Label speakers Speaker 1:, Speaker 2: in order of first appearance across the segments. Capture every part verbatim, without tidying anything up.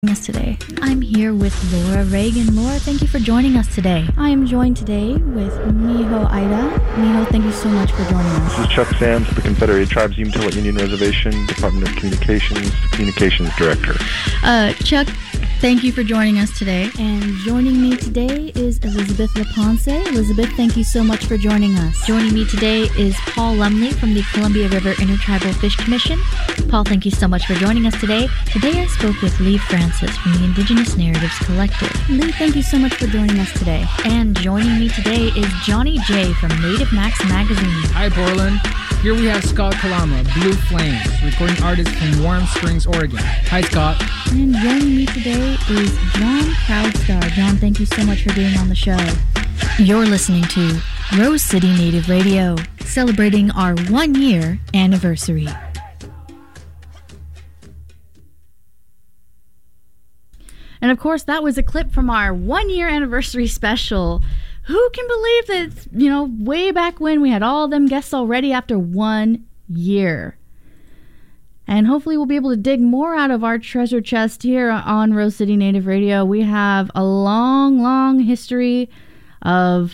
Speaker 1: Us today. I'm here with Laura Reagan. Laura, thank you for joining us today. I am joined today with Miho Aida. Miho, thank you so much for joining us.
Speaker 2: This is Chuck Sands, the Confederate Tribes Umatilla Indian Reservation, Department of Communications, Communications Director.
Speaker 1: Uh, Chuck, thank you for joining us today. And joining me today is Elizabeth LaPonce. Elizabeth, thank you so much for joining us. Joining me today is Paul Lumley from the Columbia River Intertribal Fish Commission. Paul, thank you so much for joining us today. Today I spoke with Lee Francis from the Indigenous Narratives Collective. Lee, thank you so much for joining us today. And joining me today is Johnny J from Native Max Magazine.
Speaker 3: Hi, Portland. Here we have Scott Kalama, Blue Flames, recording artist from Warm Springs, Oregon. Hi, Scott.
Speaker 1: And joining me today is John Proudstar. John, thank you so much for being on the show. You're listening to Rose City Native Radio, celebrating our one-year anniversary. And of course, that was a clip from our one-year anniversary special. Who can believe that, you know, way back when we had all them guests already after one year. And hopefully we'll be able to dig more out of our treasure chest here on Rose City Native Radio. We have a long, long history of,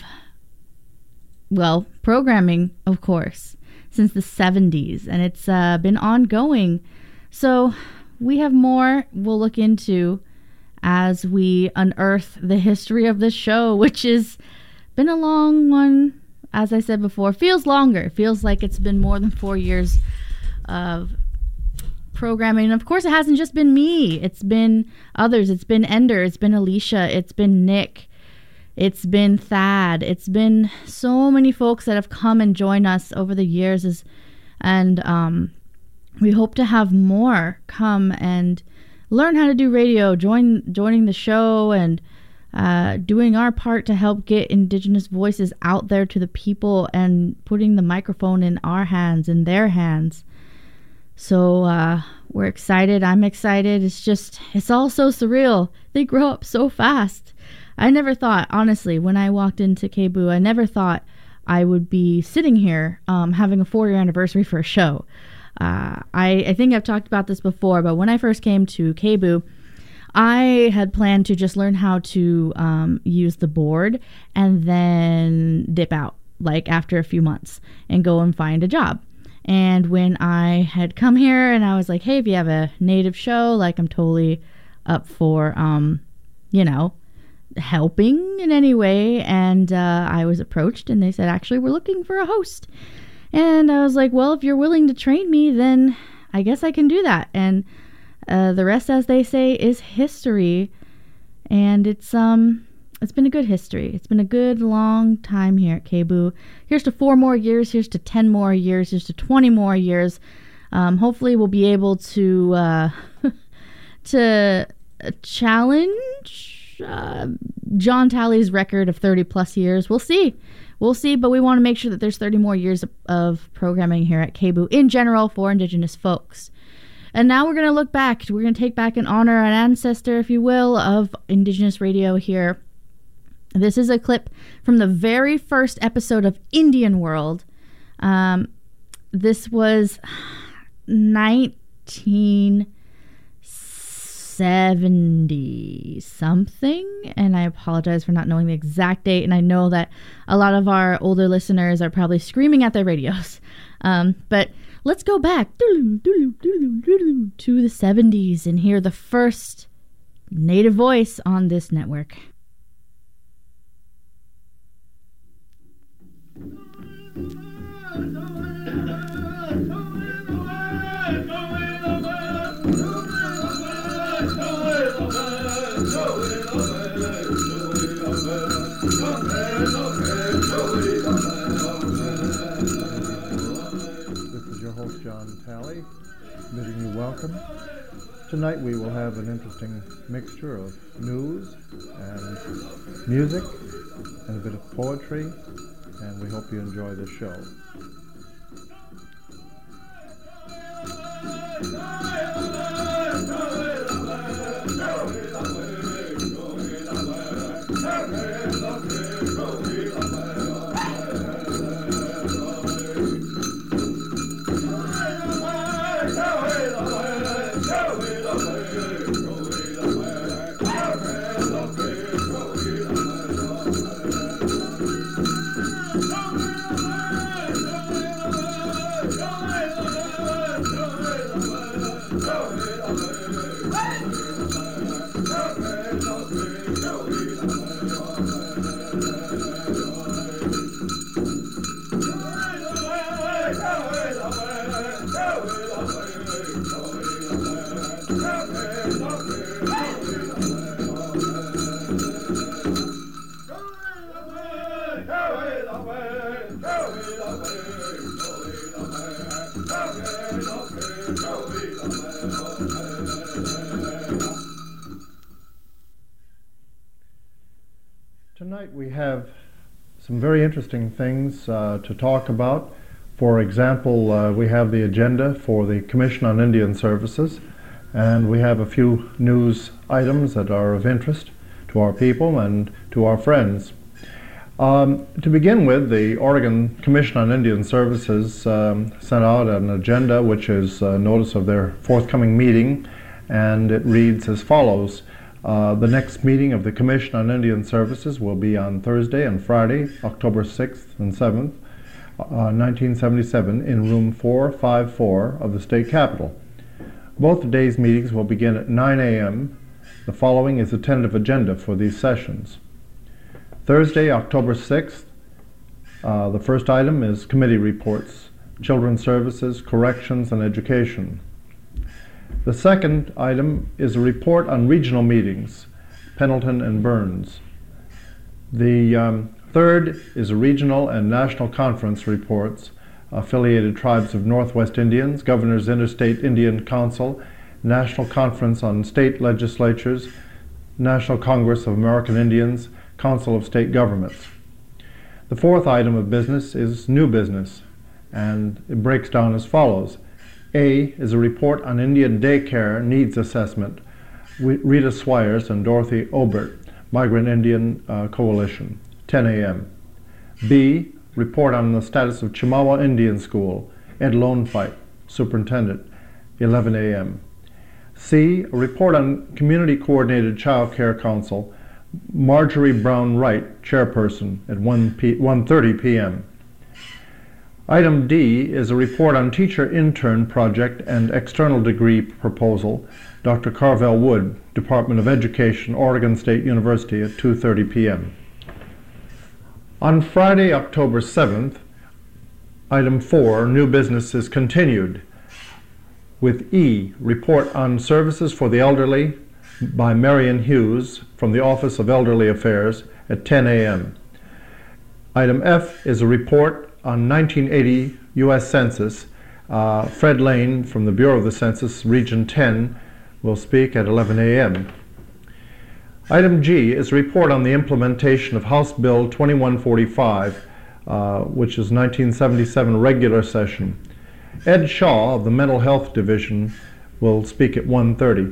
Speaker 1: well, programming, of course, since the seventies. And it's uh, been ongoing. So we have more we'll look into as we unearth the history of this show, which has been a long one. As I said before, feels longer. It feels like it's been more than four years of programming. And of course, it hasn't just been me. It's been others. It's been Ender. It's been Alicia. It's been Nick. It's been Thad. It's been so many folks that have come and joined us over the years. As, and um, we hope to have more come and learn how to do radio, join joining the show, and uh, doing our part to help get Indigenous voices out there to the people and putting the microphone in our hands, in their hands. So uh, we're excited. I'm excited. It's just, it's all so surreal. They grow up so fast. I never thought, honestly, when I walked into K B U, I never thought I would be sitting here um, having a four-year anniversary for a show. Uh, I, I think I've talked about this before, but when I first came to K B U, I had planned to just learn how to um, use the board and then dip out, like after a few months, and go and find a job. And when I had come here and I was like, hey, if you have a native show, like I'm totally up for, um, you know, helping in any way. And uh, I was approached and they said, actually, we're looking for a host. And I was like, well, if you're willing to train me, then I guess I can do that. And uh, the rest, as they say, is history. And it's um, it's been a good history. It's been a good long time here at K B U. Here's to four more years. Here's to ten more years. Here's to twenty more years. Um, hopefully, we'll be able to uh, to challenge uh, John Talley's record of thirty plus years. We'll see. We'll see, but we want to make sure that there's thirty more years of, of programming here at K B U in general for Indigenous folks. And now we're going to look back. We're going to take back and honor an ancestor, if you will, of Indigenous radio here. This is a clip from the very first episode of Indian World. Um, this was nineteen seventy something, and I apologize for not knowing the exact date, and I know that a lot of our older listeners are probably screaming at their radios, um, but let's go back to the seventies and hear the first Native voice on this network.
Speaker 4: John Talley, bidding you welcome. Tonight we will have an interesting mixture of news and music and a bit of poetry, and we hope you enjoy the show. Tonight we have some very interesting things uh, to talk about. For example, uh, we have the agenda for the Commission on Indian Services, and we have a few news items that are of interest to our people and to our friends. Um, to begin with, the Oregon Commission on Indian Services um, sent out an agenda which is a notice of their forthcoming meeting, and it reads as follows. Uh, the next meeting of the Commission on Indian Services will be on Thursday and Friday, October sixth and seventh, uh, nineteen seventy-seven, in room four fifty-four of the state capitol. Both days' meetings will begin at nine A M The following is the tentative agenda for these sessions. Thursday, October sixth, uh, the first item is committee reports, Children's Services, Corrections, and Education. The second item is a report on regional meetings, Pendleton and Burns. The um, third is a regional and national conference reports, Affiliated Tribes of Northwest Indians, Governor's Interstate Indian Council, National Conference on State Legislatures, National Congress of American Indians, Council of State Governments. The fourth item of business is new business, and it breaks down as follows. A is a report on Indian daycare needs assessment, Rita Swires and Dorothy Obert, Migrant Indian uh, Coalition, ten A M B, report on the status of Chemawa Indian School, Ed Lonefight, Superintendent, eleven A M C, a report on Community Coordinated Child Care Council, Marjorie Brown Wright, Chairperson, at one thirty P M Item D is a report on Teacher Intern Project and External Degree Proposal, Doctor Carvel Wood, Department of Education, Oregon State University, at two thirty P M On Friday, October seventh, item four, new business, is continued with E, report on services for the elderly by Marion Hughes from the Office of Elderly Affairs at ten A M Item F is a report on nineteen eighty U S Census. Uh, Fred Lane from the Bureau of the Census, Region ten, will speak at eleven A M Item G is a report on the implementation of House Bill twenty-one forty-five, uh, which is nineteen seventy-seven regular session. Ed Shaw of the Mental Health Division will speak at one thirty.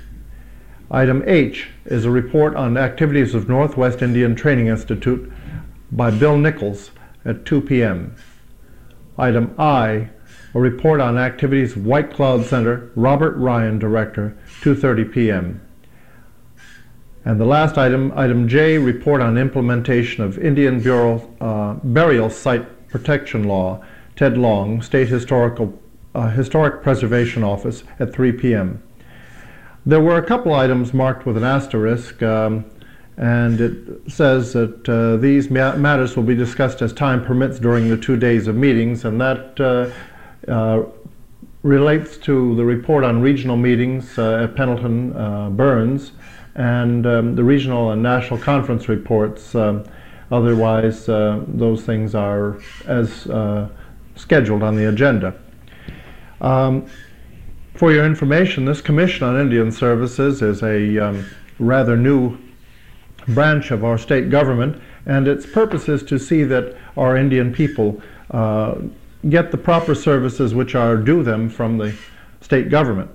Speaker 4: Item H is a report on activities of Northwest Indian Training Institute by Bill Nichols at two P M Item I, a report on activities of White Cloud Center, Robert Ryan, Director, two thirty P M And the last item, item J, report on implementation of Indian Bureau uh, Burial Site Protection Law, Ted Long, State Historical uh, Historic Preservation Office, at three P M There were a couple items marked with an asterisk, um, and it says that uh, these ma matters will be discussed as time permits during the two days of meetings, and that uh, uh, relates to the report on regional meetings uh, at Pendleton, uh, Burns, and um, the regional and national conference reports. Um, otherwise, uh, those things are as uh, scheduled on the agenda. Um, for your information, this Commission on Indian Services is a um, rather new branch of our state government, and its purpose is to see that our Indian people uh, get the proper services which are due them from the state government.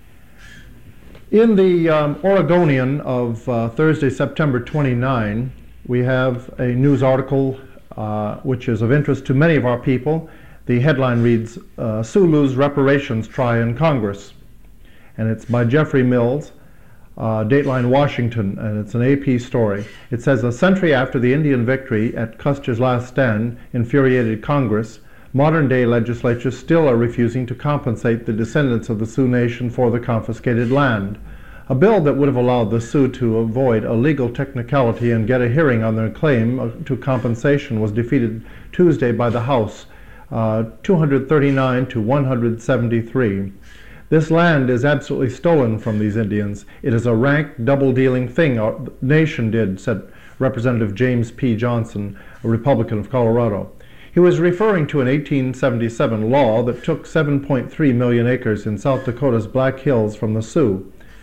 Speaker 4: In the um, Oregonian of uh, Thursday, September twenty-ninth, we have a news article uh, which is of interest to many of our people. The headline reads, uh, Sulu's Reparations Try in Congress, and it's by Jeffrey Mills, Uh, Dateline, Washington, and it's an A P story. It says, a century after the Indian victory at Custer's last stand infuriated Congress, modern-day legislatures still are refusing to compensate the descendants of the Sioux Nation for the confiscated land. A bill that would have allowed the Sioux to avoid a legal technicality and get a hearing on their claim to compensation was defeated Tuesday by the House, uh, two hundred thirty-nine to one hundred seventy-three. This land is absolutely stolen from these Indians. It is a rank, double-dealing thing our nation did, said Representative James P. Johnson, a Republican of Colorado. He was referring to an eighteen seventy-seven law that took seven point three million acres in South Dakota's Black Hills from the Sioux.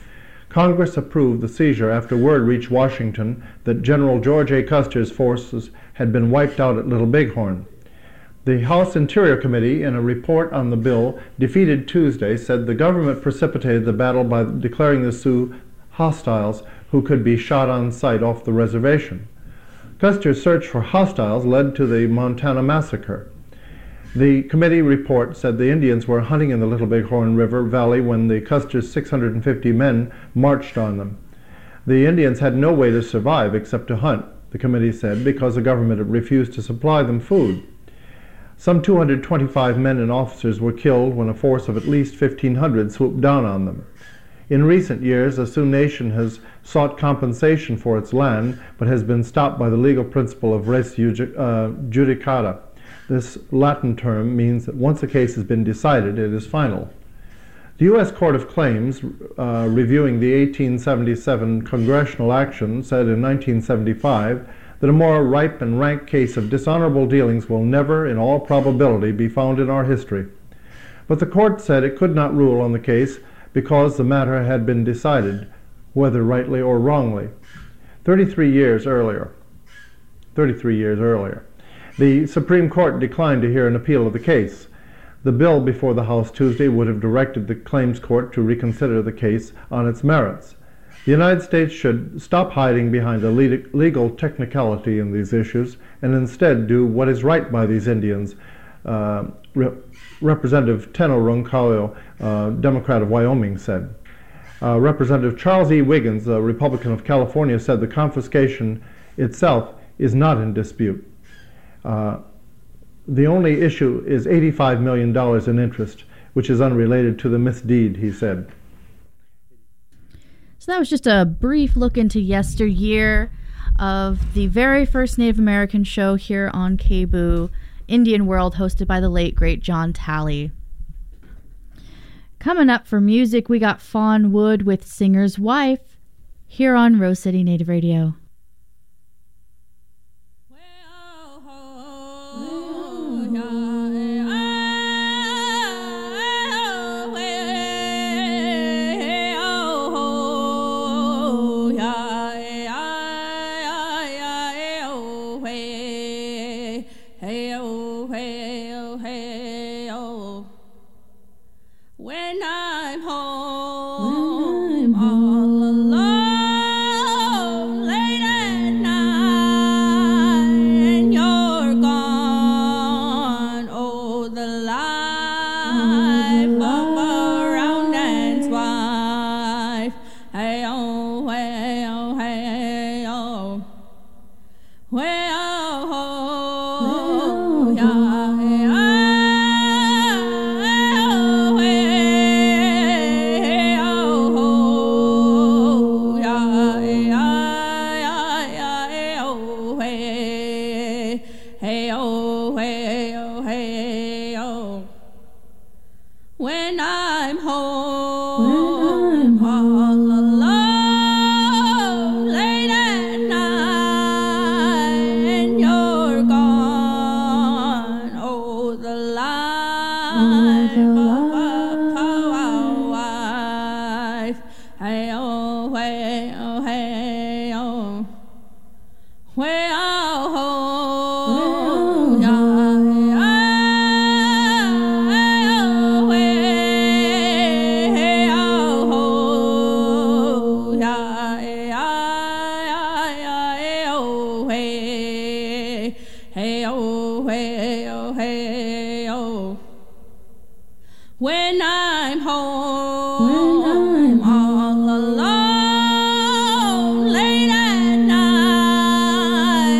Speaker 4: Congress approved the seizure after word reached Washington that General George A. Custer's forces had been wiped out at Little Bighorn. The House Interior Committee, in a report on the bill defeated Tuesday, said the government precipitated the battle by declaring the Sioux hostiles who could be shot on sight off the reservation. Custer's search for hostiles led to the Montana Massacre. The committee report said the Indians were hunting in the Little Bighorn River Valley when the Custer's six hundred fifty men marched on them. The Indians had no way to survive except to hunt, the committee said, because the government had refused to supply them food. Some two hundred twenty-five men and officers were killed when a force of at least fifteen hundred swooped down on them. In recent years, the Sioux Nation has sought compensation for its land, but has been stopped by the legal principle of res judicata. This Latin term means that once a case has been decided, it is final. The U S Court of Claims, uh, reviewing the eighteen seventy-seven congressional action, said in nineteen seventy-five that a more ripe and rank case of dishonorable dealings will never, in all probability, be found in our history. But the court said it could not rule on the case because the matter had been decided, whether rightly or wrongly. Thirty-three years earlier, thirty-three years earlier, the Supreme Court declined to hear an appeal of the case. The bill before the House Tuesday would have directed the Claims Court to reconsider the case on its merits. The United States should stop hiding behind a legal technicality in these issues and instead do what is right by these Indians, uh, Re Representative Tenno Roncaillo, uh, Democrat of Wyoming, said. Uh, Representative Charles E. Wiggins, a Republican of California, said the confiscation itself is not in dispute. Uh, the only issue is eighty-five million dollars in interest, which is unrelated to the misdeed, he said.
Speaker 1: So that was just a brief look into yesteryear of the very first Native American show here on K B O O, Indian World, hosted by the late, great John Talley. Coming up for music, we got Fawn Wood with Singer's Wife here on Rose City Native Radio.
Speaker 5: All alone, late at night.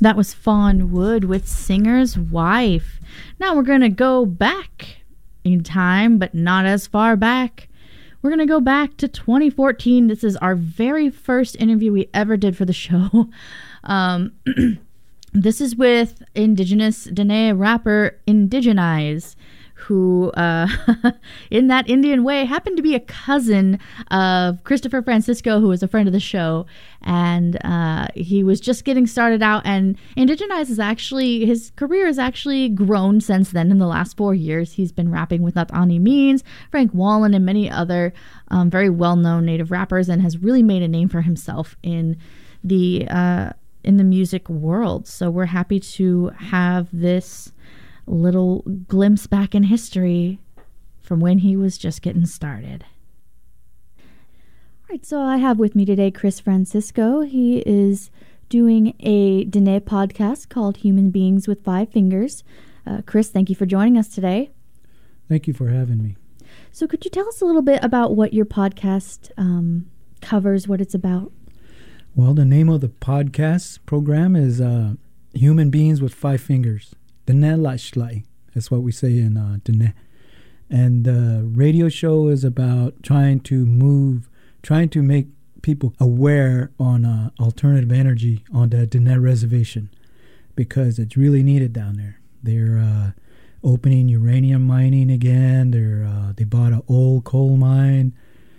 Speaker 1: That was Fawn Wood with Singer's Wife. Now we're going to go back in time, but not as far back. We're going to go back to twenty fourteen. This is our very first interview we ever did for the show. Um, this is with Indigenous Dene rapper Indigenize, who, uh, in that Indian way, happened to be a cousin of Christopher Francisco, who was a friend of the show. And uh, he was just getting started out. And Indigenize is actually, his career has actually grown since then. In the last four years, he's been rapping with Nathani Means, Frank Wallen, and many other um, very well-known native rappers, and has really made a name for himself in the uh, in the music world. So we're happy to have this little glimpse back in history from when he was just getting started. All right, so I have with me today Chris Francisco. He is doing a Dene podcast called Human Beings with Five Fingers. Uh, Chris, thank you for joining us today.
Speaker 5: Thank you for having me.
Speaker 1: So could you tell us a little bit about what your podcast um, covers, what it's about?
Speaker 5: Well, the name of the podcast program is uh, Human Beings with Five Fingers. Dene Lashlai. That's what we say in uh, Dene. And the radio show is about trying to move, trying to make people aware on uh, alternative energy on the Dene reservation, because it's really needed down there. They're uh, opening uranium mining again. They're uh, they bought an old coal mine,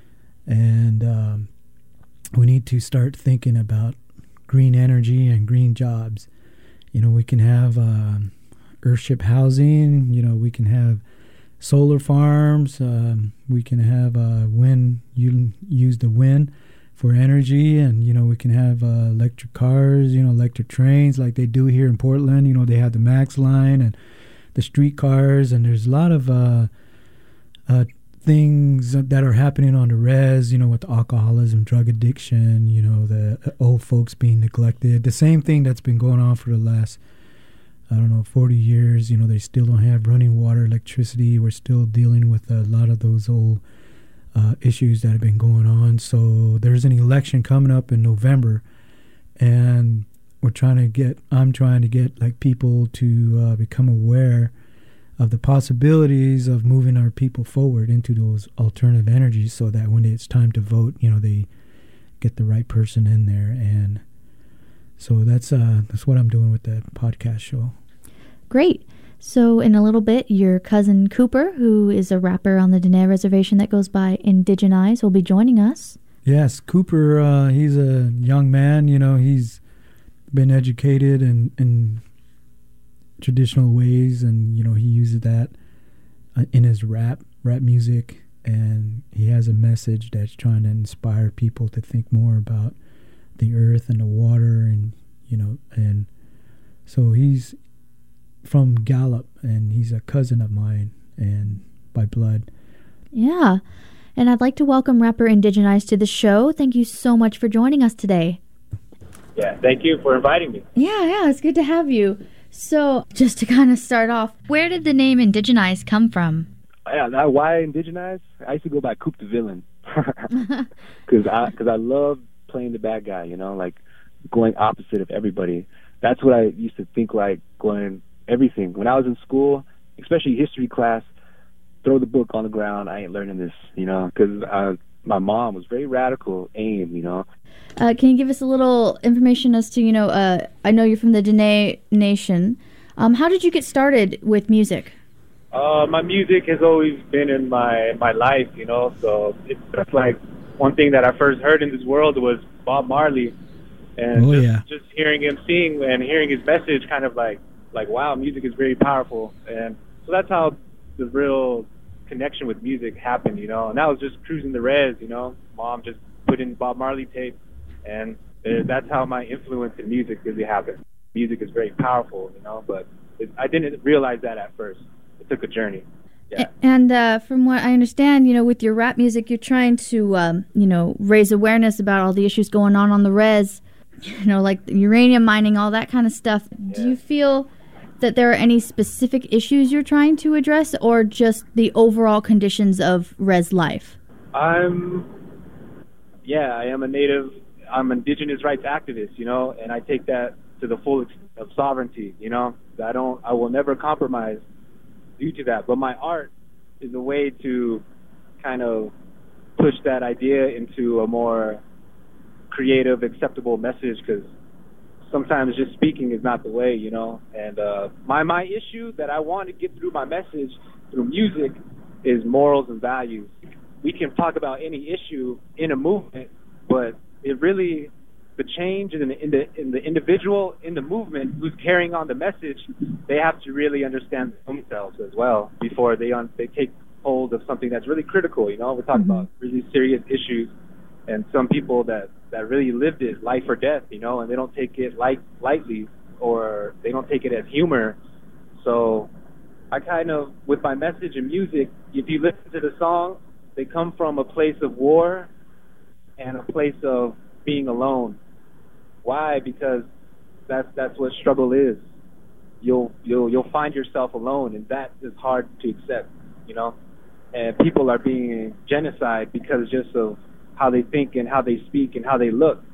Speaker 5: and um, we need to start thinking about green energy and green jobs. You know, we can have Uh, Earthship housing, you know, we can have solar farms, um, we can have uh, wind, you use the wind for energy, and, you know, we can have uh, electric cars, you know, electric trains like they do here in Portland. You know, they have the Max line and the street cars, and there's a lot of uh, uh, things that are happening on the res, you know, with alcoholism, drug addiction, you know, the old folks being neglected. The same thing that's been going on for the last I don't know, forty years. You know, they still don't have running water, electricity. We're still dealing with a lot of those old uh, issues that have been going on. So there's an election coming up in November, and we're trying to get, I'm trying to get like people to uh, become aware of the possibilities of moving our people forward into those alternative energies, so that when it's time to vote, you know, they get the right person in there. And so that's uh, that's what I'm doing with the podcast show.
Speaker 1: Great. So in a little bit, your cousin Cooper, who is a rapper on the Dene Reservation that goes by Indigenize, will be joining us.
Speaker 5: Yes, Cooper, uh, he's a young man. You know, he's been educated in, in traditional ways, and, you know, he uses that uh, in his rap, rap music, and he has a message that's trying to inspire people to think more about the earth and the water, and, you know, and so he's from Gallup, and he's a cousin of mine, and by blood.
Speaker 1: Yeah, and I'd like to welcome rapper Indigenize to the show. Thank you so much for joining us today.
Speaker 6: Yeah, thank you for inviting me.
Speaker 1: Yeah, yeah, it's good to have you. So, just to kind of start off, where did the name Indigenize come from?
Speaker 6: Yeah, that, why Indigenize? I used to go by Coop the Villain, because I, cause I love playing the bad guy, you know, like going opposite of everybody. That's what I used to think, like going everything. When I was in school, especially history class, throw the book on the ground. I ain't learning this, you know, because my mom was very radical, AIM, you know.
Speaker 1: Uh, can you give us a little information as to, you know, uh, I know you're from the Dene Nation. Um, how did you get started with music?
Speaker 6: Uh, my music has always been in my, my life, you know, so it's just like one thing that I first heard in this world was Bob Marley. And
Speaker 5: oh,
Speaker 6: just,
Speaker 5: yeah.
Speaker 6: just hearing him sing and hearing his message kind of like, like, wow, music is very powerful. And so that's how the real connection with music happened, you know. And that was just cruising the res, you know. Mom just put in Bob Marley tape, and that's how my influence in music really happened. Music is very powerful, you know, but it, I didn't realize that at first. It took a journey. Yeah.
Speaker 1: And uh, from what I understand, you know, with your rap music, you're trying to, um, you know, raise awareness about all the issues going on on the res, you know, like uranium mining, all that kind of stuff. Yeah. Do you feel that there are any specific issues you're trying to address, or just the overall conditions of res life?
Speaker 6: I'm, yeah, I am a native, I'm an indigenous rights activist, you know, and I take that to the full extent of sovereignty. You know, I don't, I will never compromise due to that. But my art is a way to kind of push that idea into a more creative, acceptable message, because sometimes just speaking is not the way, you know. And uh, my my issue that I want to get through my message through music is morals and values. We can talk about any issue in a movement, but it really, the change in the, in the in the individual, in the movement, who's carrying on the message, they have to really understand themselves as well before they on they take hold of something that's really critical. You know, we're talking mm-hmm. about really serious issues, and some people that, that really lived it, life or death, you know, and they don't take it light lightly, or they don't take it as humor. So I kind of, with my message and music, if you listen to the songs, they come from a place of war and a place of being alone. Why? Because that's that's what struggle is. You'll you'll you'll find yourself alone, and that is hard to accept, you know. And people are being genocide because just of how they think and how they speak and how they look.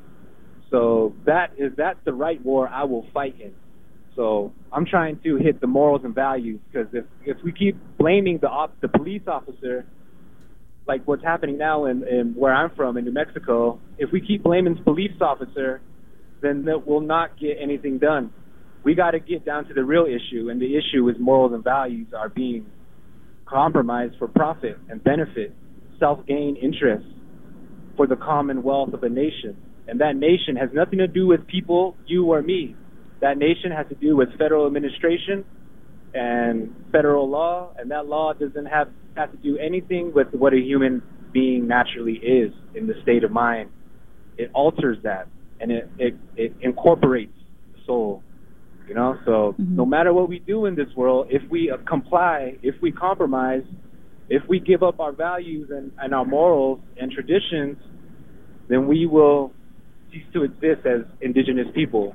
Speaker 6: So that is that's the right war I will fight in. So I'm trying to hit the morals and values, because if if we keep blaming the op, the police officer, like what's happening now in, in where I'm from in New Mexico, if we keep blaming the police officer, then that will not get anything done. We got to get down to the real issue, and the issue is morals and values are being compromised for profit and benefit, self-gain interests for the commonwealth of a nation. And that nation has nothing to do with people, you or me. That nation has to do with federal administration and federal law, and that law doesn't have, have to do anything with what a human being naturally is in the state of mind. It alters that, and it, it, it incorporates the soul. You know, so mm-hmm. no matter what we do in this world, if we uh, comply, if we compromise, if we give up our values and, and our morals and traditions, then we will cease to exist as indigenous people.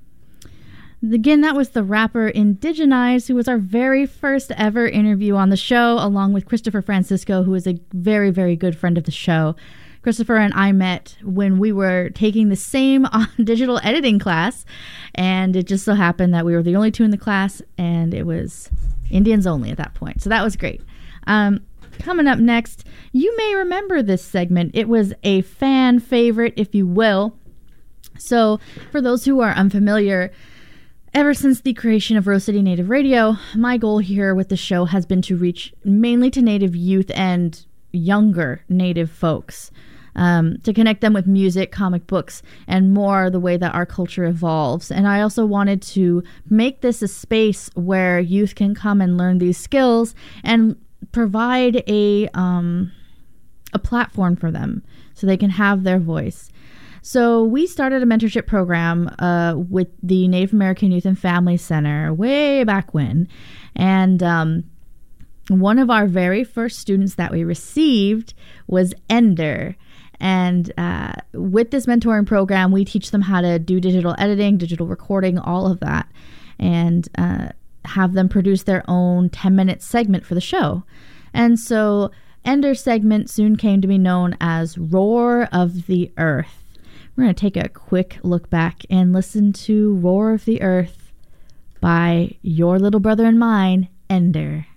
Speaker 1: Again, that was the rapper Indigenize, who was our very first ever interview on the show, along with Christopher Francisco, who is a very, very good friend of the show. Christopher and I met when we were taking the same digital editing class, and it just so happened that we were the only two in the class, and it was Indians only at that point. So that was great. Um, coming up next, you may remember this segment. It was a fan favorite, if you will. So for those who are unfamiliar, ever since the creation of Rose City Native Radio, my goal here with the show has been to reach mainly to Native youth and younger Native folks. Um, to connect them with music, comic books, and more the way that our culture evolves. And I also wanted to make this a space where youth can come and learn these skills and provide a um, a platform for them so they can have their voice. So we started a mentorship program uh, with the Native American Youth and Family Center way back when. And um, one of our very first students that we received was Ender. And uh, with this mentoring program, we teach them how to do digital editing, digital recording, all of that, and uh, have them produce their own ten-minute segment for the show. And so Ender's segment soon came to be known as Roar of the Earth. We're going to take a quick look back and listen to Roar of the Earth by your little brother and mine, Ender.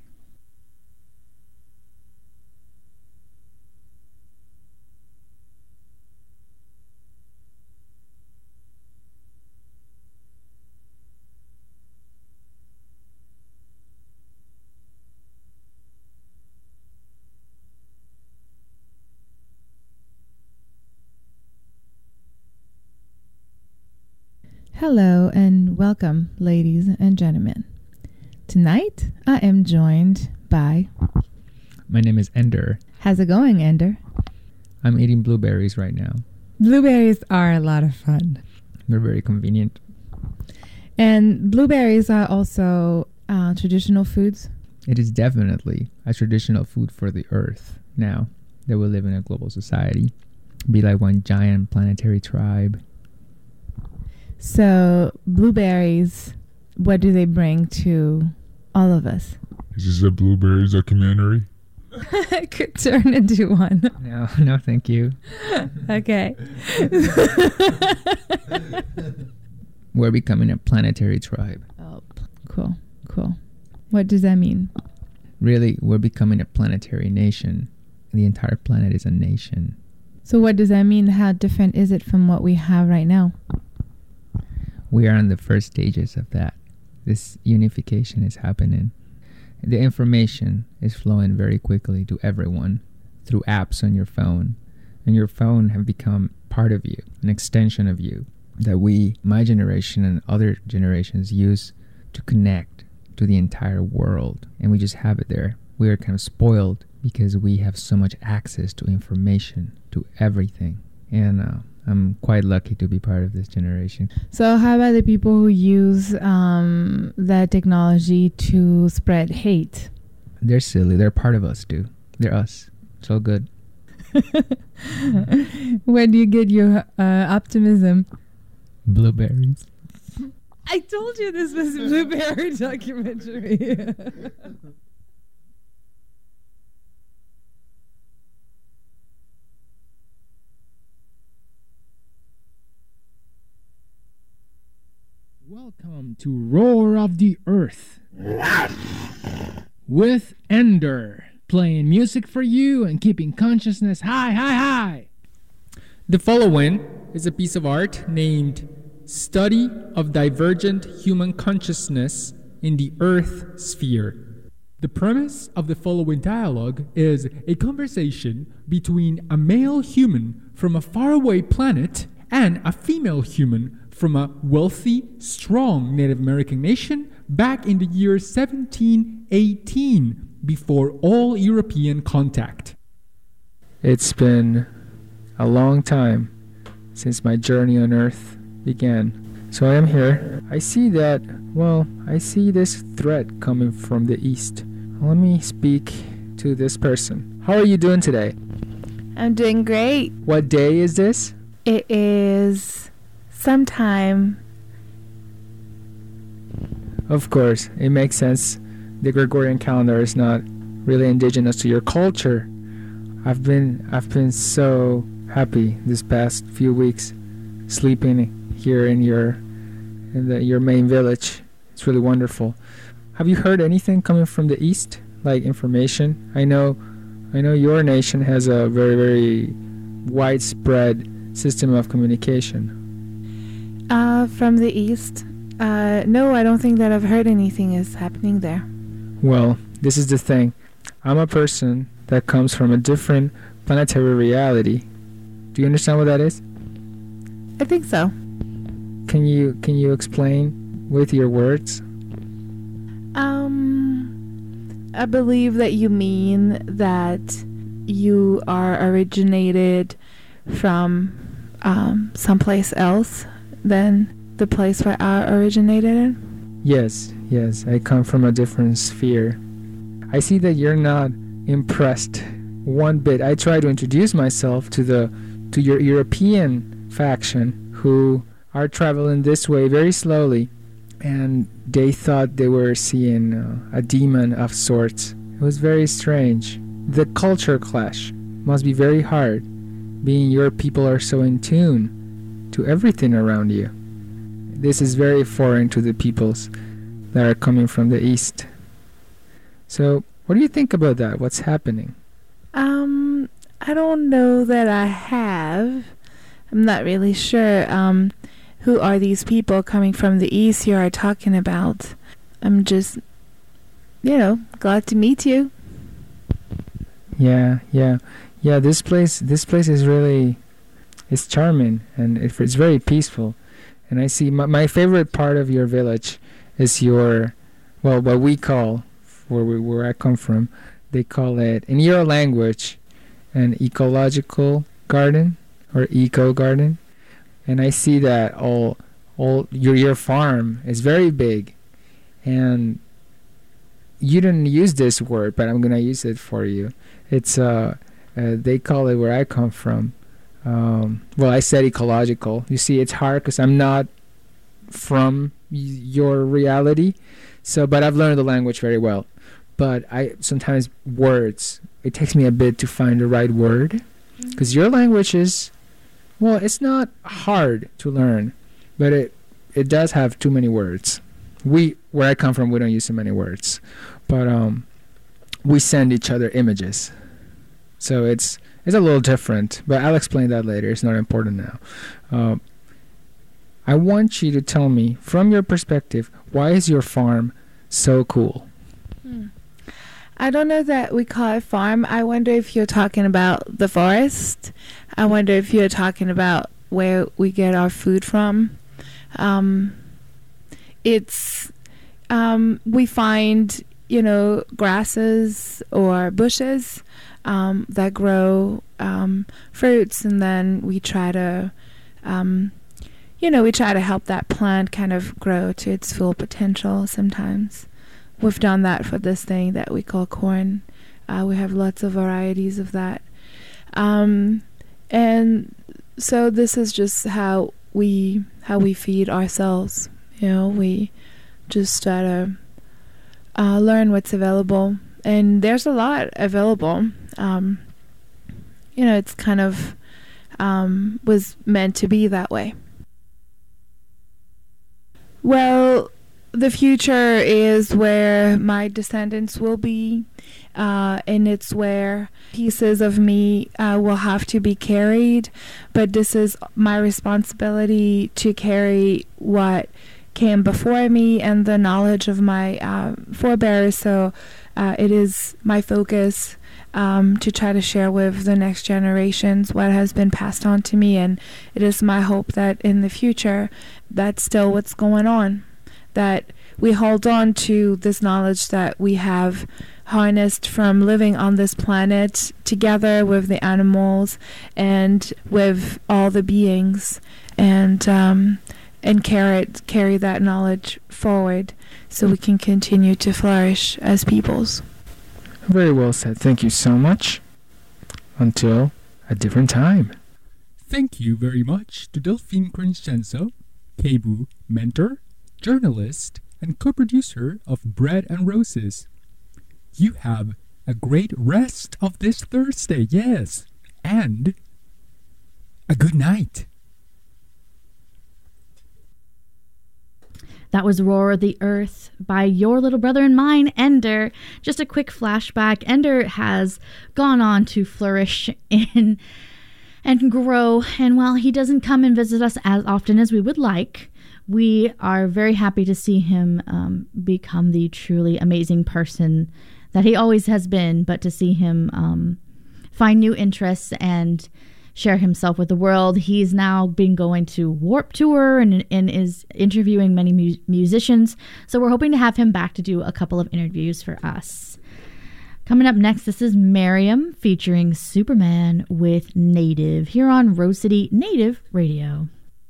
Speaker 7: Hello and welcome, ladies and gentlemen. Tonight, I am joined by...
Speaker 3: My name is Ender.
Speaker 7: How's it going, Ender?
Speaker 3: I'm eating blueberries right now.
Speaker 7: Blueberries are a lot of fun.
Speaker 3: They're very convenient.
Speaker 7: And blueberries are also uh, traditional foods?
Speaker 3: It is definitely a traditional food for the earth now that we live in a global society. Be like one giant planetary tribe.
Speaker 7: So, blueberries, what do they bring to all of us?
Speaker 8: Is this a blueberries documentary?
Speaker 7: It could turn into one.
Speaker 3: No, no, thank you.
Speaker 7: Okay.
Speaker 3: We're becoming a planetary tribe.
Speaker 7: Oh, cool, cool. What does that mean?
Speaker 3: Really, we're becoming a planetary nation. The entire planet is a nation.
Speaker 7: So what does that mean? How different is it from what we have right now?
Speaker 3: We are in the first stages of that. This unification is happening. The information is flowing very quickly to everyone through apps on your phone. And your phone have become part of you, an extension of you, that we, my generation and other generations, use to connect to the entire world. And we just have it there. We are kind of spoiled because we have so much access to information, to everything. And uh, I'm quite lucky to be part of this generation.
Speaker 7: So how about the people who use um, that technology to spread hate?
Speaker 3: They're silly. They're part of us, dude. They're us. It's all good.
Speaker 7: Where do you get your uh, optimism?
Speaker 3: Blueberries.
Speaker 7: I told you this was a blueberry documentary.
Speaker 3: Welcome to Roar of the Earth with Ender, playing music for you and keeping consciousness high, high, high. The following is a piece of art named Study of Divergent Human Consciousness in the Earth Sphere. The premise of the following dialogue is a conversation between a male human from a faraway planet and a female human from a wealthy, strong Native American nation back in the year seventeen eighteen, before all European contact. It's been a long time since my journey on Earth began. So I am here. I see that, well, I see this threat coming from the east. Let me speak to this person. How are you doing today?
Speaker 7: I'm doing great.
Speaker 3: What day is this?
Speaker 7: It is sometime.
Speaker 3: Of course, it makes sense. The Gregorian calendar is not really indigenous to your culture. I've been I've been so happy this past few weeks sleeping here in your in the, your main village. It's really wonderful. Have you heard anything coming from the east, like information? I know I know your nation has a very very widespread system of communication.
Speaker 7: Uh, from the east? Uh, no, I don't think that I've heard anything is happening there.
Speaker 3: Well, this is the thing. I'm a person that comes from a different planetary reality. Do you understand what that is?
Speaker 7: I think so.
Speaker 3: Can you can you explain with your words?
Speaker 7: Um, I believe that you mean that you are originated from um, someplace else than the place where I originated in?
Speaker 3: Yes, yes. I come from a different sphere. I see that you're not impressed one bit. I try to introduce myself to the to your European faction who are traveling this way very slowly, and they thought they were seeing uh, a demon of sorts. It was very strange. The culture clash must be very hard, being your people are so in tune to everything around you. This is very foreign to the peoples that are coming from the east. So, what do you think about that? What's happening?
Speaker 7: Um, I don't know that I have. I'm not really sure. Um, who are these people coming from the east you are talking about? I'm just, you know, glad to meet you.
Speaker 3: Yeah, yeah, yeah. This place, this place is really, it's charming and it, it's very peaceful. And I see my, my favorite part of your village is your, well, what we call, where we, where I come from, they call it in your language, an ecological garden or eco garden. And I see that all, all your your farm is very big, and you didn't use this word, but I'm gonna use it for you. It's uh, uh they call it where I come from. Um, well, I said ecological. You see, it's hard because I'm not from y- your reality. So, but I've learned the language very well. But I sometimes words, it takes me a bit to find the right word, because your language is, well, it's not hard to learn, but it it does have too many words. We, where I come from, we don't use so many words, but um, we send each other images. So it's it's a little different, but I'll explain that later. It's not important now. Um, I want you to tell me, from your perspective, why is your farm so cool?
Speaker 7: Hmm. I don't know that we call it farm. I wonder if you're talking about the forest. I wonder if you're talking about where we get our food from. Um, it's, um, we find, you know, grasses or bushes um, that grow um, fruits, and then we try to, um, you know, we try to help that plant kind of grow to its full potential sometimes. We've done that for this thing that we call corn. Uh, we have lots of varieties of that. Um, and so this is just how we how we feed ourselves. You know, we just try to uh, learn what's available. And there's a lot available. Um, you know, it's kind of um, was meant to be that way. Well, the future is where my descendants will be, uh, and it's where pieces of me uh, will have to be carried, but this is my responsibility to carry what came before me and the knowledge of my uh, forebears, so uh, it is my focus um, to try to share with the next generations what has been passed on to me, and it is my hope that in the future that's still what's going on, that we hold on to this knowledge that we have harnessed from living on this planet together with the animals and with all the beings, and um, and carry it, carry that knowledge forward so we can continue to flourish as peoples.
Speaker 3: Very well said. Thank you so much. Until a different time.
Speaker 9: Thank you very much to Delphine Crescenzo, K B U mentor, journalist, and co-producer of Bread and Roses. You have a great rest of this Thursday, yes, and a good night.
Speaker 1: That was Roar of the Earth by your little brother and mine, Ender. Just a quick flashback. Ender has gone on to flourish in and grow, and while he doesn't come and visit us as often as we would like, we are very happy to see him um, become the truly amazing person that he always has been, but to see him um, find new interests and share himself with the world. He's now been going to Warped Tour and, and is interviewing many mu- musicians. So we're hoping to have him back to do a couple of interviews for us. Coming up next, this is Miriam featuring Superman with Native here on Rose City Native Radio.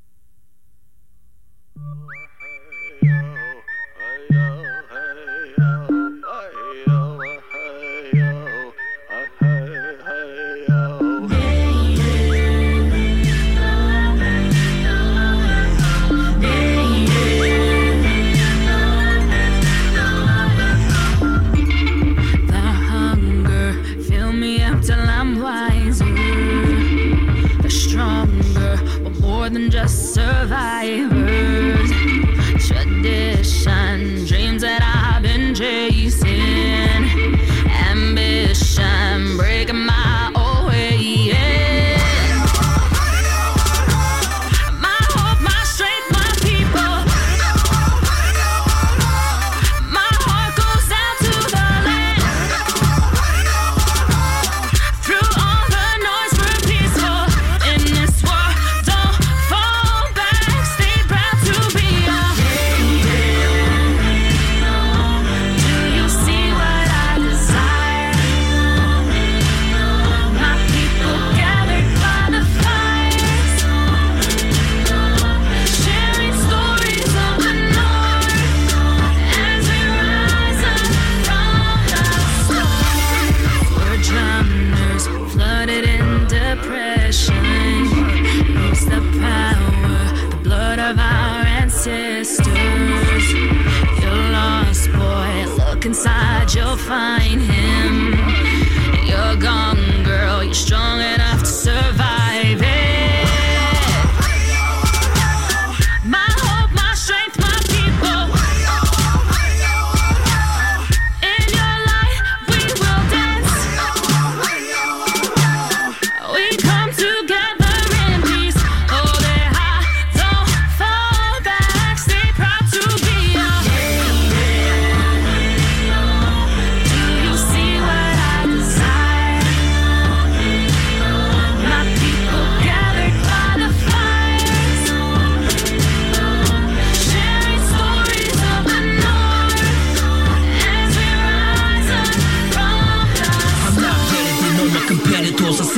Speaker 10: Than just survivors. Tradition, dreams that I've been chasing. Ambition, breaking my own way. Yeah. My hope, my strength, my people. My heart goes out to the land. Through all the noise, we're peaceful in this world. Don't fall back, stay proud to be a Do you see what I desire? My people gathered by the fires, sharing stories of the north as we rise up from the storm. We're drummers, flooded in depression. Use the power, the blood of our ancestors. You're lost, boy, look inside, you'll find him. You're gone, girl, you're strong enough to survive it. My hope, my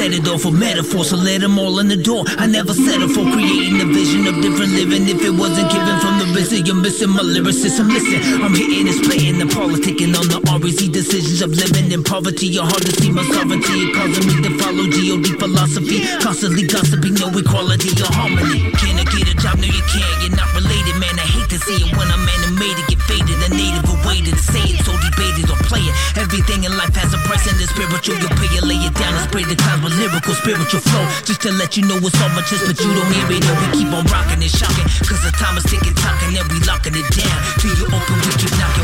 Speaker 11: matador for metaphor, so let them all in the door. I never settle for creating a vision of different living. If it wasn't given from the risen, you're missing my lyricism. Listen, I'm hitting and splitting the politicking on the R E Z decisions of living in poverty. You're hard to see my sovereignty. It causing me to follow G O D philosophy. Constantly gossiping, no equality or harmony. Can I get a job? No, you can't. You're not related, man. I hate to see it when I'm animated. Get faded, a native awaited to say it, so debated or play it. Everything in life has a price, and the spiritual you pay it. Lay it down and spray the clouds with lyrical spiritual flow. Just to let you know it's all much, but you don't hear it. And we keep on rocking and shocking, cause the time is ticking, talking, and we locking it down. Till you open, we keep knocking.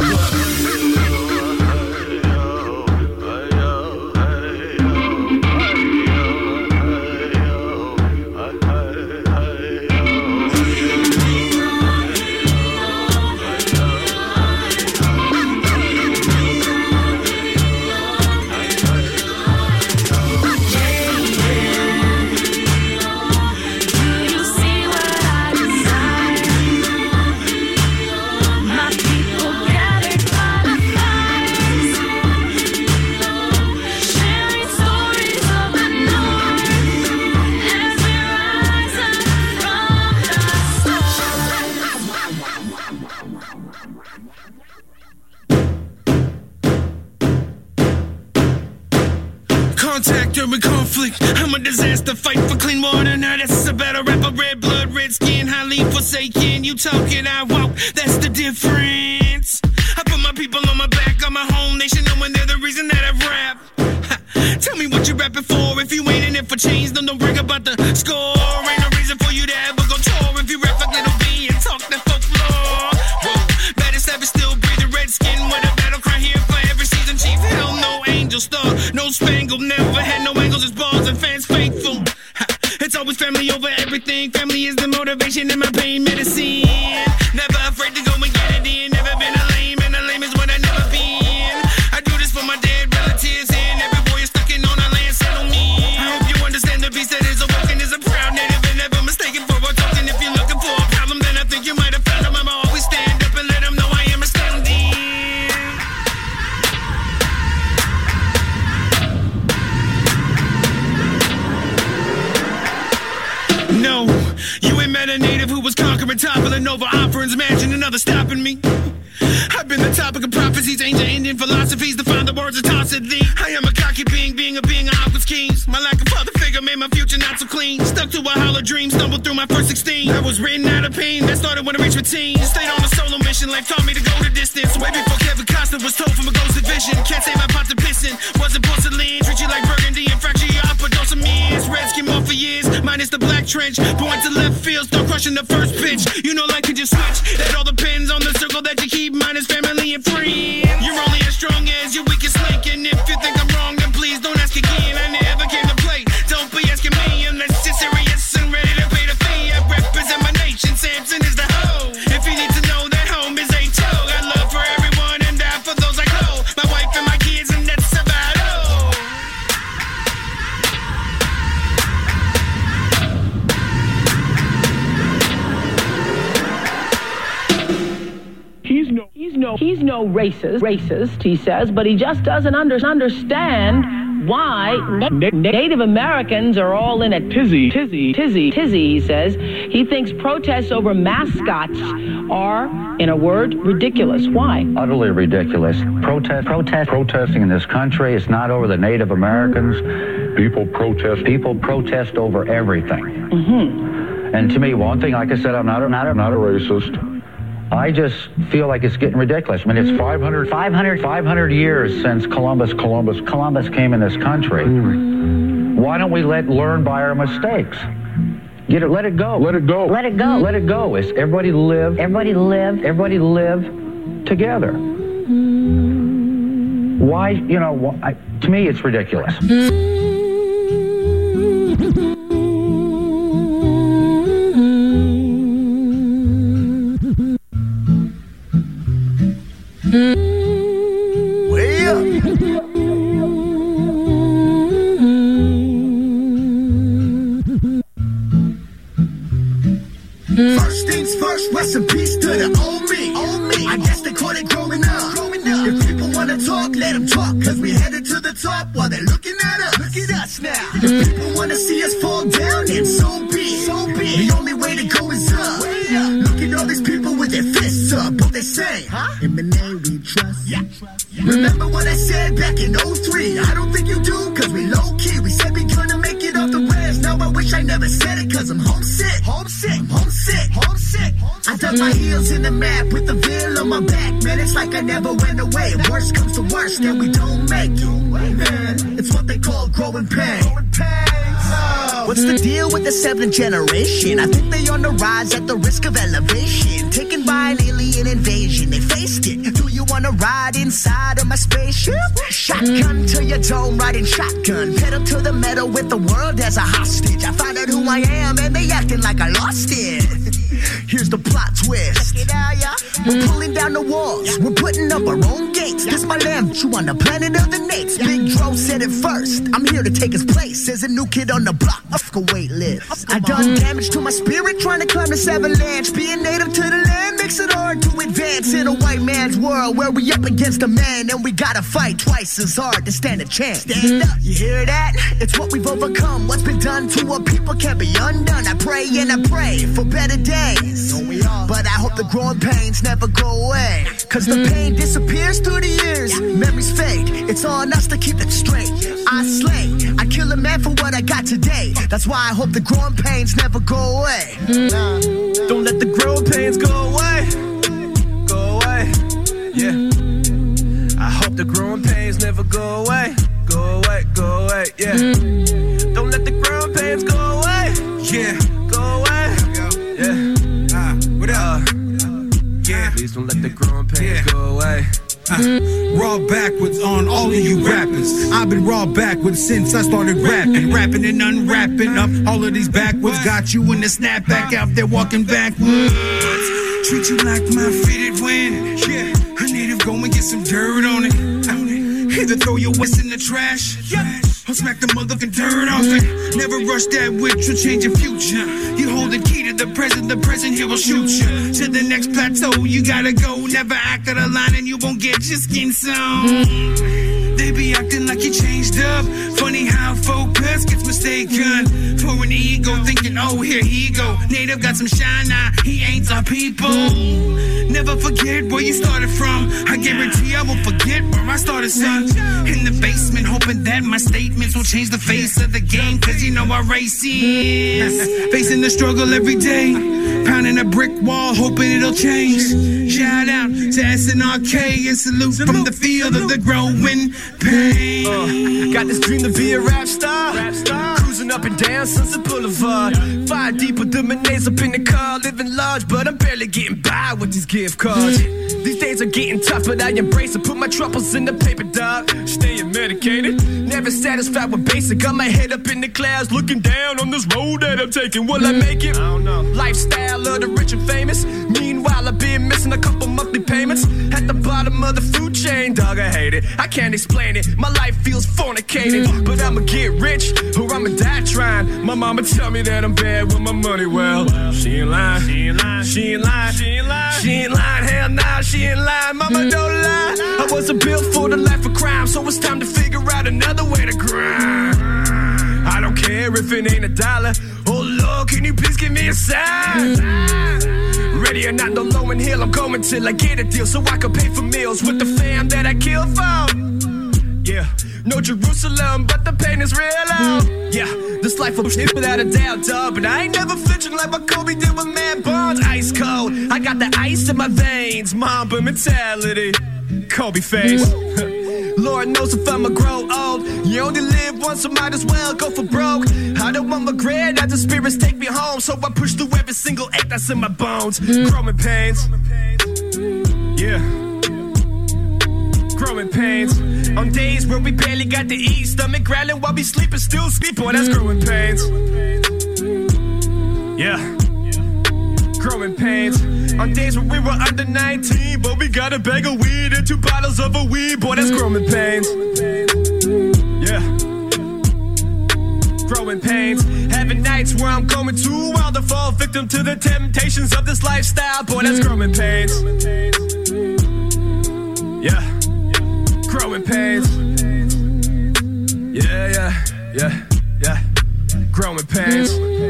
Speaker 12: Contact during conflict, I'm a disaster, fight for clean water. Now that's a better rapper, red blood, red skin, highly forsaken. You talking, I walk, that's the difference. I put my people on my back, on my home nation, knowing they're the reason that I rap. Ha, tell me what you rapping for, if you ain't in it for change, then don't bring about the score. Ain't no reason for you to ever go tour, if you rap like Little B and talk that folklore. Whoa, better savage, still breathing, red skin, with a battle cry here for every season, chief. Hell no, angel star, no spangle, never had no angles, it's balls and fans faithful. Ha, it's always family over everything, family is the motivation in my pain medicine. Never afraid to go and get it in, never been a lame, and a lame is what I never been. I do this for my dead relatives and every boy is stuck in on our land settlement. I hope you understand the beast that is awoken is a proud native and never mistaken for a token. If you're looking for a problem, then I think you might have found him. I'ma always stand up and let them know I am astounding. No, you ain't met a native who was conquering toppling over offerings. Imagine another stopping me. I've been the topic of prophecies, ancient Indian philosophies, to find the words of toss at thee. I am a cocky being, being a being of Hopkins keys. My lack of father figure made my future not so clean. Stuck to a hollow dream, stumbled through my first sixteen. I was written out of pain, that started when I reached my teens. Stayed on a solo mission, life taught me to go the distance. Way before Kevin Costner was told from a ghosted vision. Can't say my pot to pissin', wasn't porcelain. Treat you like burgundy and fracture you up with those some years. Red skin more for years, minus the black trench. Point to left field, start crushing the first pitch. You know life can just switch, it all depends on the circle that you keep, minus family and friends. You're only as strong as your weakest link, and if you think I'm wrong, then please don't ask again. I never came to play, don't be asking me unless you're serious and ready to pay the fee. I represent my nation, Samson is the hoe. If you need to know that home is a toe, got love for everyone and die for those I know. My wife and my kids, and that's about all.
Speaker 13: He's no, he's no, he's no racist, racist, he says, but he just doesn't under, understand why na- na- Native Americans are all in a tizzy, tizzy, tizzy, tizzy, he says. He thinks protests over mascots are, in a word, ridiculous. Why?
Speaker 14: Utterly ridiculous. Protest, protest, protesting in this country, it's not over the Native Americans. People protest. People protest over everything.
Speaker 13: Mm-hmm.
Speaker 14: And to me, one thing, like I said, I'm not a, not a, not a racist. I just feel like it's getting ridiculous. I mean, it's five hundred, five hundred, five hundred years since Columbus, Columbus, Columbus came in this country. Mm. Why don't we let learn by our mistakes? Get it, let it go. Let it go.
Speaker 13: Let it go.
Speaker 14: Let it go. It's everybody live. Everybody live. Everybody live together. Why, you know, why, I, to me, it's ridiculous.
Speaker 15: Way up. First things first, rest in peace to the old me. Old me. I guess they call it growing up. Growing up. If people want wanna talk, let them talk, cause we headed to the top while they're looking at us. Look at us now. If people wanna see us fall down, then so be it. So be it. The only way to go is up. Look at all these people with their fists up. What they say? Huh? In the name we trust. Yeah. Remember what I said back in oh three? I don't think you do, cause we low key. We said we gonna make it off the rails. Now I wish I never said it, cause I'm homesick. Homesick. I'm homesick. Homesick. I dug my heels in the map with the veil on my back. Man, it's like I never went away. Worst comes to worst, and we don't make it. Man, it's what they call growing pain. What's the deal with the seventh generation? I think they on the rise at the risk of elevation. Taken by an alien invasion, they faced it. Do you wanna ride inside of my spaceship? Shotgun to your dome, riding shotgun. Pedal to the metal with the world as a hostage. I found out who I am and they acting like I lost it. Here's the plot twist. Check it out, yeah. We're pulling down the walls. We're putting up our own gates. This my lamb, you on the planet of the Nates. Big Dro said it first. I'm here to take his place. There's a new kid on the block. Fuck a wait list. I done damage to my spirit trying to climb this avalanche. Being native to the land makes it hard to advance in a white man's world where we up against a man and we gotta fight twice as hard to stand a chance. Stand up, you hear that? It's what we've overcome. What's been done to a people can't be undone. I pray and I pray for better days. But I hope the growing pains never go away. Cause the pain disappears through the years. Memories fade. It's on us to keep it straight. I slay. I kill a man for what I got today. That's why I hope the growing pains never go away. Nah. Don't let the growing pains go away. Go away. Yeah. I hope the growing pains never go away. Go away, go away, yeah. Don't let the growing pains go away. Yeah. Go away. Yeah. What up? Yeah. Please don't let the growing pains yeah. go away.
Speaker 12: Uh, raw backwards on all of you rappers. I've been raw backwards since I started rapping. Rapping and unwrapping up all of these backwards. Got you in the snapback out there walking backwards. Treat you like my fitted wind. Yeah, I need to go and get some dirt on it. Either throw your waste in the trash, or smack the motherfucking dirt off it. Never rush that which will change your future. You hold the key to the present, the present here will shoot you to the next plateau. You gotta go, never act out of line, and you won't get your skin sewn. They be acting like you changed up. Funny how focus gets mistaken for an ego, thinking, oh, here he go. Native got some shine, nah, he ain't our people. Never forget where you started from. I guarantee I won't forget where I started, son. In the basement, hoping that my statements will change the face of the game, cause you know our race is facing the struggle every day, pounding a brick wall, hoping it'll change. Shout out to S N R K and salute from the field of the growing pain.
Speaker 15: Uh, got this dream to be a rap star, rap star. Cruising up and down Sunset Boulevard. Five deep with the Monets up in the car, living large, but I'm barely getting by with these gift cards. These days are getting tough, but I embrace it. Put my troubles in the paper, dog. Staying medicated, never satisfied with basic. Got my head up in the clouds, looking down on this road that I'm taking. Will I make it? I don't know. Lifestyle of the rich and famous. Meanwhile, I've been missing a couple monthly payments. At the bottom of the food chain, dog, I hate it. I can't explain it. My life feels fornicated, but I'ma get rich or I'ma die trying. My mama tell me that I'm bad with my money. Well, she ain't lying. She ain't lying. She ain't lying. She ain't lying. She ain't lying. Hell nah, she ain't lying. Mama don't lie. I wasn't built for the life of crime, so it's time to figure out another way to grind. I don't care if it ain't a dollar. Oh Lord, can you please give me a sign? Ready or not, no low and hill, I'm going till I get a deal, so I can pay for meals with the fam that I kill for. Yeah, no Jerusalem, but the pain is real out. Yeah, this life will shit without a doubt, dog. But I ain't never flinching like my Kobe did with Mad Bonds. Ice cold, I got the ice in my veins. Mamba mentality, Kobe face. Lord knows if I'ma grow old. You only live once, so might as well go for broke. I don't want regret, I just spirits take me home. So I push through every single ache that's in my bones. Growing pains, yeah. Growing pains. On days where we barely got to eat, stomach growling while we sleeping, still sleep. Boy, that's growing pains. Yeah. Growing pains. On days when we were under nineteen, but we got a bag of weed and two bottles of a weed. Boy, that's growing pains. Yeah. Growing pains. Having nights where I'm going too wild to fall victim to the temptations of this lifestyle. Boy, that's growing pains. Yeah.
Speaker 12: Yeah, yeah. Growing pains.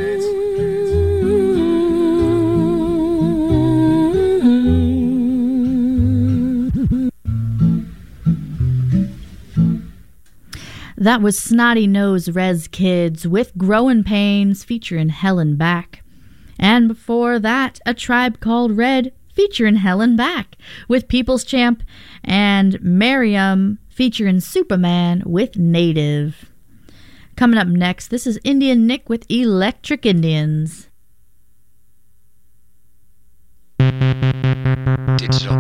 Speaker 1: That was Snotty Nose Rez Kids with Growin' Pains featuring Helen Back. And before that, A Tribe Called Red featuring Helen Back with People's Champ, and Miriam featuring Superman with Native. Coming up next, this is Indian Nick with Electric Indians.
Speaker 16: Digital.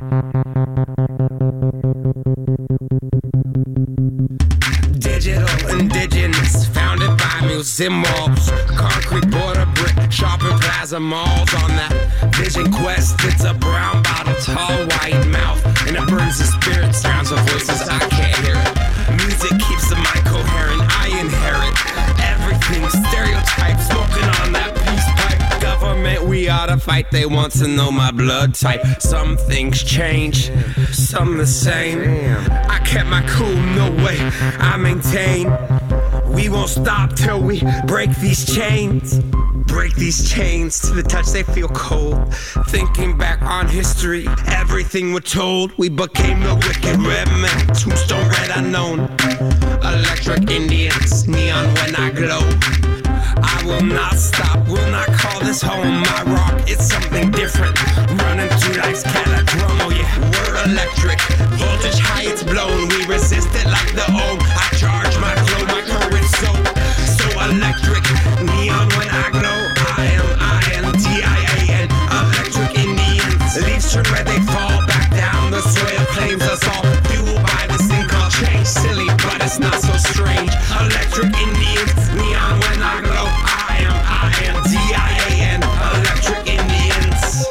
Speaker 17: Digital indigenous, founded by museum walls, concrete border brick, shopping plaza malls. On that vision quest, it's a brown bottle, tall white mouth, and it burns the spirit, sounds of voices I can't hear it. Music keeps the mind coherent, I inherit everything, stereotypes, smoking on that peace pipe. Government, we ought to fight, they want to know my blood type. Some things change, some the same. I kept my cool, no way, I maintain. We won't stop till we break these chains. Break these chains, to the touch they feel cold. Thinking back on history, everything we're told. We became the wicked red men, tombstone red unknown. Electric Indians, neon when I glow. I will not stop, will not call this home. My rock, it's something different. Running through life's calodrome, oh yeah, we're electric. Voltage high, it's blown, we resist it like the ohm. I charge my flow, my current so, so electric. Neon when I glow, I am I N D I A N. Electric Indians, leaves turn red, they fall back down. The soil claims us all, fueled by this thing called change. Silly, but it's not so strange. Electric Indians, neon when I glow, I am I N D I A N. Electric Indians.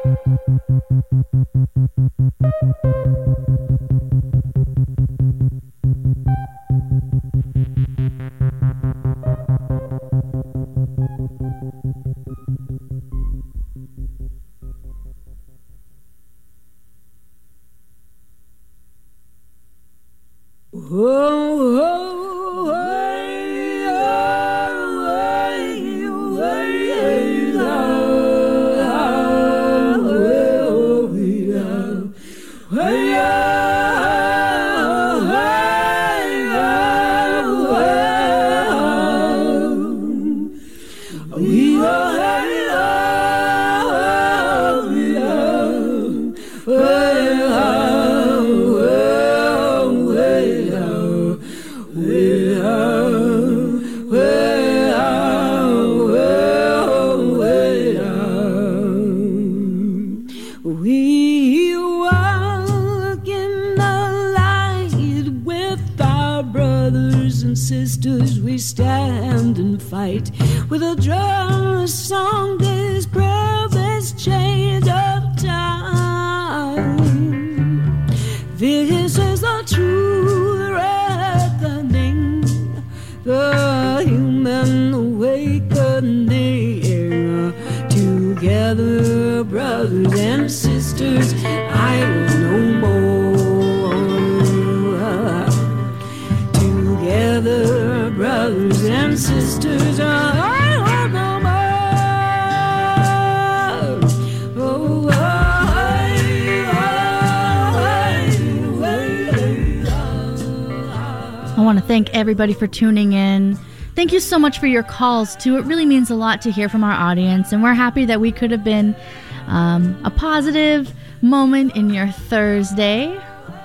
Speaker 1: Thank everybody for tuning in. Thank you so much for your calls too. It really means a lot to hear from our audience, and we're happy that we could have been um, a positive moment in your Thursday.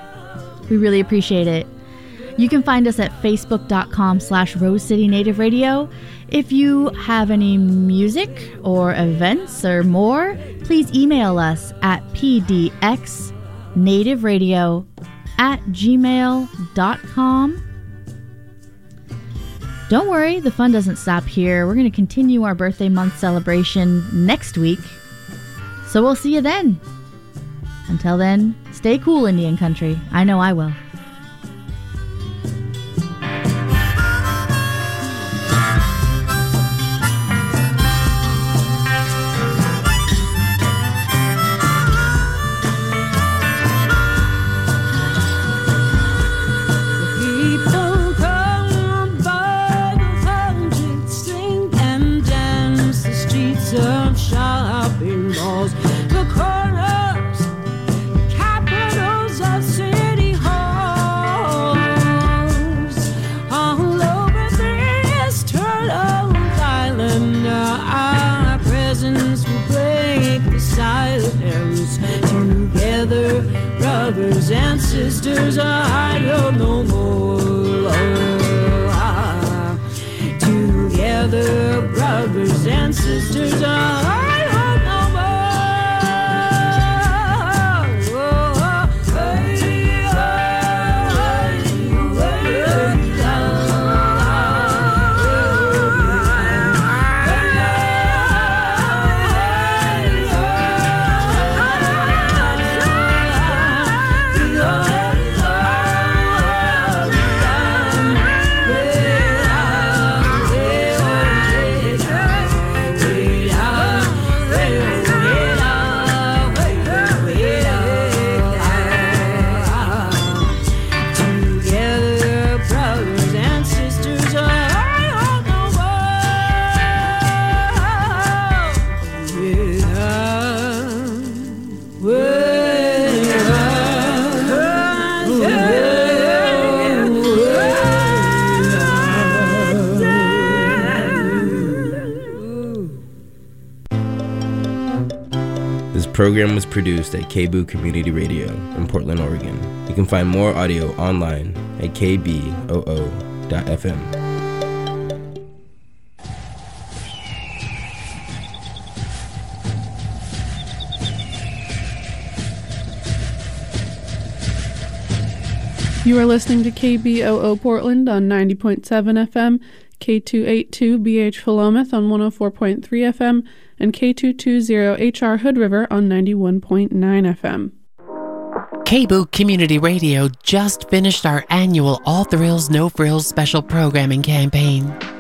Speaker 1: We really appreciate it. You can find us at facebook.com slash Rose City Native Radio. If you have any music or events or more, please email us at pdxnativeradio at gmail dot com. Don't worry, the fun doesn't stop here. We're going to continue our birthday month celebration next week. So we'll see you then. Until then, stay cool, Indian country. I know I will.
Speaker 10: People come by the
Speaker 16: of shopping malls, the corners, capitals of city halls. All over this turtle island, our presence will break the silence. Together, brothers and sisters, I don't know more. Together, brothers and sisters, I don't know more.
Speaker 18: This program was produced at K B O O Community Radio in Portland, Oregon. You can find more audio online at k b o o dot f m.
Speaker 19: You are listening to K B O O Portland on ninety point seven F M, K two eighty-two B H Philomath on one oh four point three F M, and K two twenty H R Hood River on ninety-one point nine F M.
Speaker 20: K B O O Community Radio just finished our annual All Thrills No Frills special programming campaign.